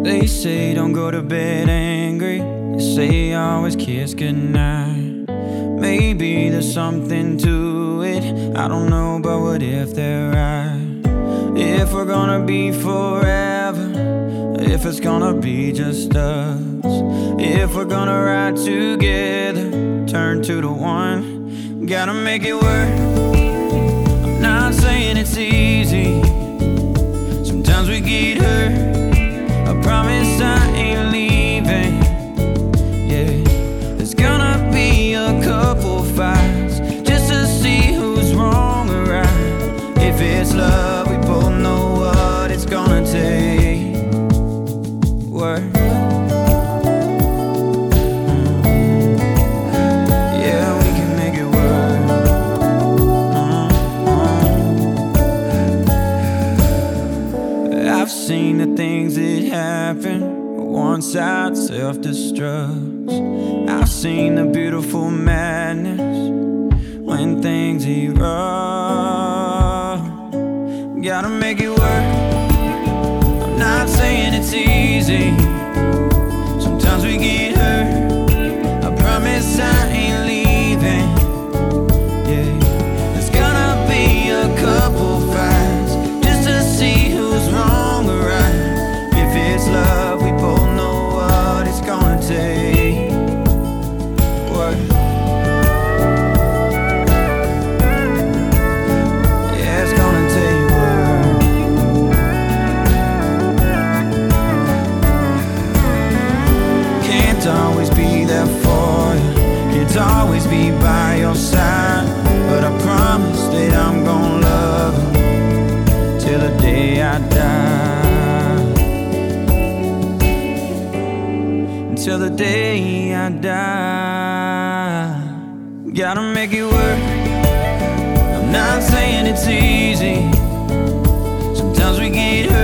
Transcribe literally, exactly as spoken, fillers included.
They say don't go to bed angry. They say always kiss goodnight. Maybe there's something to it, I don't know, but what if they're right? If we're gonna be forever, if it's gonna be just us, if we're gonna ride together, turn to the one, gotta make it work. I'm not saying it's easy, sometimes we get hurt. I promise I ain't leaving. Yeah, there's gonna be a couple fights just to see who's wrong or right. If it's love, we both know what it's gonna take. Work. I've seen the things that happen one-side self-destruct. I've seen the beautiful madness when things erupt. Gotta make it work. I'm not saying it's easy, sometimes we get hurt. I promise I ain't leaving. Yeah, there's gonna be a couple fights just to see who's wrong or right. If it's love, we both know what it's gonna take. What? Yeah, it's gonna take work. Can't always be there for you, can't always be by your side, but I promise that I'm gonna love you till the day I die. Until the day I die, gotta make it work. I'm not saying it's easy, sometimes we get hurt.